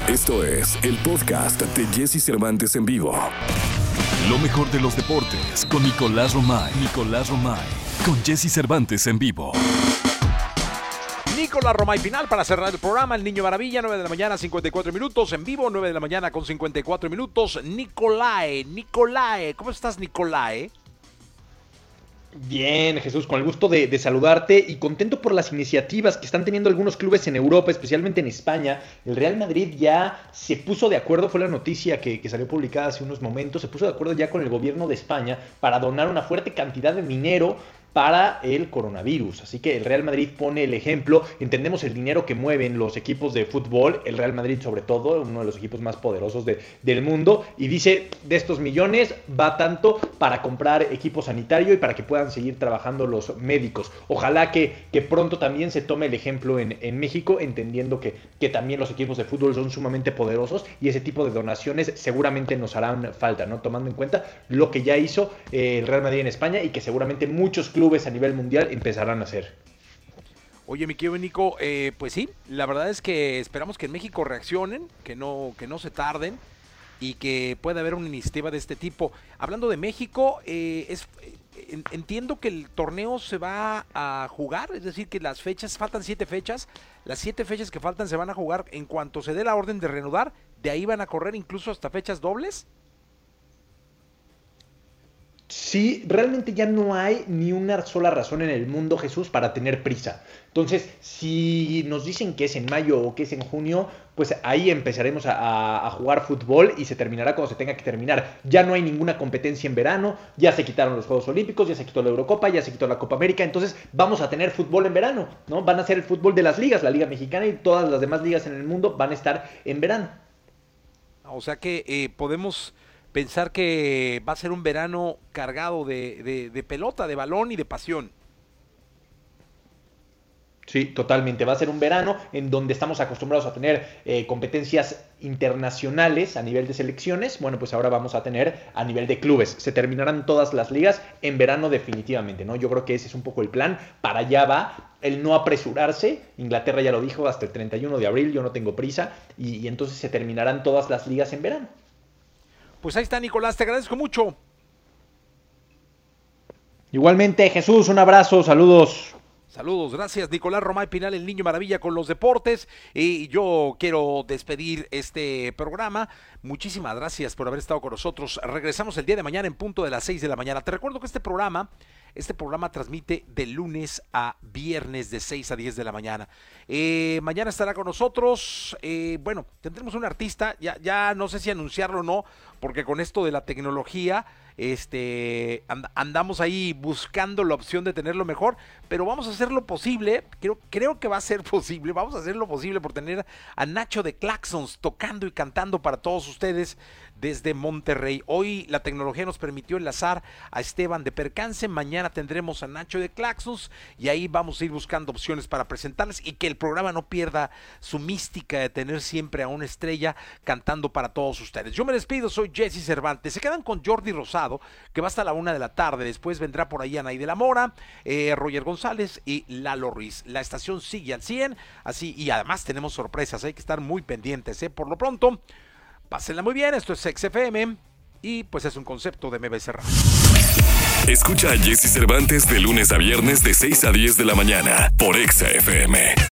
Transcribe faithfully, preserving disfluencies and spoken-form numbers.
Esto es el podcast de Jesse Cervantes en vivo. Lo mejor de los deportes con Nicolás Romay. Nicolás Romay. Con Jesse Cervantes en vivo. Nicolás Romay final para cerrar el programa. El Niño Maravilla, nueve de la mañana, cincuenta y cuatro minutos. En vivo, nueve de la mañana con cincuenta y cuatro minutos. Nicolae, Nicolae. ¿Cómo estás, Nicolae? Bien, Jesús, con el gusto de, de saludarte y contento por las iniciativas que están teniendo algunos clubes en Europa, especialmente en España. El Real Madrid ya se puso de acuerdo, fue la noticia que, que salió publicada hace unos momentos, se puso de acuerdo ya con el gobierno de España para donar una fuerte cantidad de dinero para el coronavirus. Así que el Real Madrid pone el ejemplo. Entendemos el dinero que mueven los equipos de fútbol, el Real Madrid sobre todo, uno de los equipos más poderosos de, del mundo, y dice, de estos millones va tanto para comprar equipo sanitario y para que puedan seguir trabajando los médicos. Ojalá que, que pronto también se tome el ejemplo en, en México, entendiendo que, que también los equipos de fútbol son sumamente poderosos y ese tipo de donaciones seguramente nos harán falta, ¿no? Tomando en cuenta lo que ya hizo eh, el Real Madrid en España y que seguramente muchos clubes clubes a nivel mundial empezarán a hacer. Oye, mi querido Nico, eh, pues sí, la verdad es que esperamos que en México reaccionen, que no, que no se tarden y que pueda haber una iniciativa de este tipo. Hablando de México, eh, es, eh, entiendo que el torneo se va a jugar, es decir, que las fechas, faltan siete fechas, las siete fechas que faltan se van a jugar en cuanto se dé la orden de reanudar, de ahí van a correr incluso hasta fechas dobles. Sí, realmente ya no hay ni una sola razón en el mundo, Jesús, para tener prisa. Entonces, si nos dicen que es en mayo o que es en junio, pues ahí empezaremos a, a, a jugar fútbol y se terminará cuando se tenga que terminar. Ya no hay ninguna competencia en verano, ya se quitaron los Juegos Olímpicos, ya se quitó la Eurocopa, ya se quitó la Copa América, entonces vamos a tener fútbol en verano, ¿no? Van a ser el fútbol de las ligas, la Liga Mexicana y todas las demás ligas en el mundo van a estar en verano. O sea que eh, podemos pensar que va a ser un verano cargado de, de, de pelota, de balón y de pasión. Sí, totalmente. Va a ser un verano en donde estamos acostumbrados a tener eh, competencias internacionales a nivel de selecciones. Bueno, pues ahora vamos a tener a nivel de clubes. Se terminarán todas las ligas en verano definitivamente, ¿no? Yo creo que ese es un poco el plan. Para allá va el no apresurarse. Inglaterra ya lo dijo, hasta el treinta y uno de abril, yo no tengo prisa. Y, y entonces se terminarán todas las ligas en verano. Pues ahí está, Nicolás, te agradezco mucho. Igualmente, Jesús, un abrazo, saludos. Saludos, gracias, Nicolás Romay Pinal, el Niño Maravilla con los deportes. Y yo quiero despedir este programa. Muchísimas gracias por haber estado con nosotros. Regresamos el día de mañana en punto de las seis de la mañana. Te recuerdo que este programa, este programa transmite de lunes a viernes de seis a diez de la mañana. Eh, mañana estará con nosotros, eh, bueno, tendremos un artista, ya, ya no sé si anunciarlo o no, porque con esto de la tecnología, este, and, andamos ahí buscando la opción de tenerlo mejor, pero vamos a hacer lo posible, creo, creo que va a ser posible, vamos a hacer lo posible por tener a Nacho de Claxons tocando y cantando para todos ustedes desde Monterrey. Hoy la tecnología nos permitió enlazar a Esteban de Percance, mañana tendremos a Nacho de Claxons y ahí vamos a ir buscando opciones para presentarles y que el programa no pierda su mística de tener siempre a una estrella cantando para todos ustedes. Yo me despido, soy Jesse Cervantes, se quedan con Jordi Rosado, que va hasta la una de la tarde, después vendrá por ahí Anaí de la Mora, eh, Roger González y Lalo Ruiz. La estación sigue al cien, así, y además tenemos sorpresas, hay que estar muy pendientes, ¿eh? Por lo pronto, pásenla muy bien, esto es X F M y pues es un concepto de M B C Radio. Escucha a Jesse Cervantes de lunes a viernes de seis a diez de la mañana por X F M.